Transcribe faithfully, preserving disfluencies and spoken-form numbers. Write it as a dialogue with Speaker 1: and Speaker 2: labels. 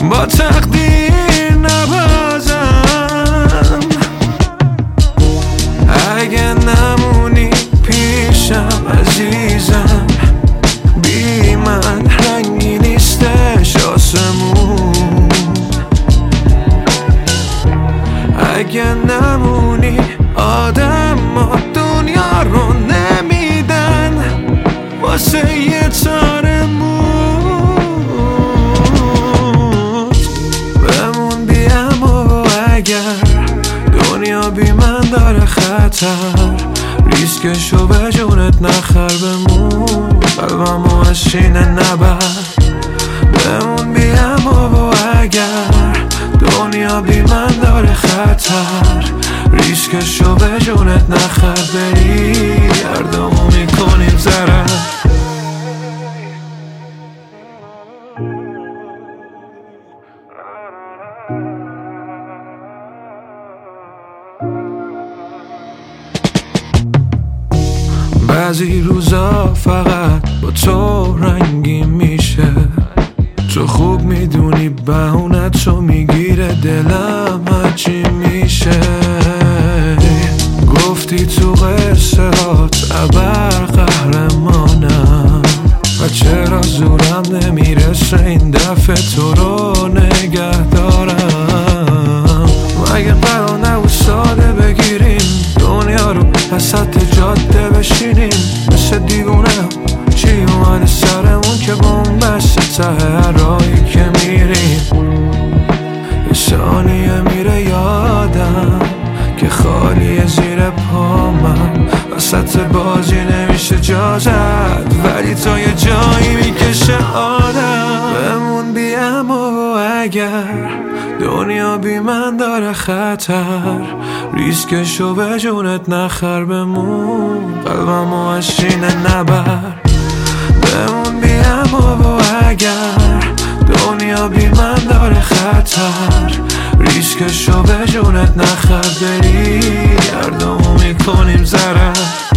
Speaker 1: با تقدیر نبازم. اگه نمونی پیشم عزیزم، بی من رنگی نیستش آسمون. اگه نمونی آدم ما دنیا رو نمیدن واسه یه تار موت. بمون بیم و اگر دنیا بی من داره خطر، ریسکشو به جونت نخر. بمون قلبمو از شینه نبر. بمون بیم و اگر دنیا بی من داره خطر، ریسکشو به جونت نخر. بری هردومو میکنیم ضرر. بعضی روزا فقط با تو رنگی میشه، تو خوب میدونی بهونت رو میگیره دلم هرچی میشه. گفتی تو قصه هات ابر قهرمانم و چرا زورم نمیرسه این دفعه تو رو نگه دارم. مگه قرار نبود ساده بگیریم دنیا رو وسط جاده بشینیم مثل دیوونه؟ چی اومده سرمون که بومبسته ته راهی که میریم؟ یه ثانیه میره یادم که خالیه زیر پامم، وسط بازی نمیشه جا زد ولی تا یه جایی میکشه آدم. بمون بیم و اگر دنیا بی من داره خطر، ریسکشو به جونت نخر. بمون قلبمو از شینه نبر. بمون بیم و اگر دنیا بی من داره خطر، ریسکشو به جونت نخر. بری هردومو میکنیم ضرر.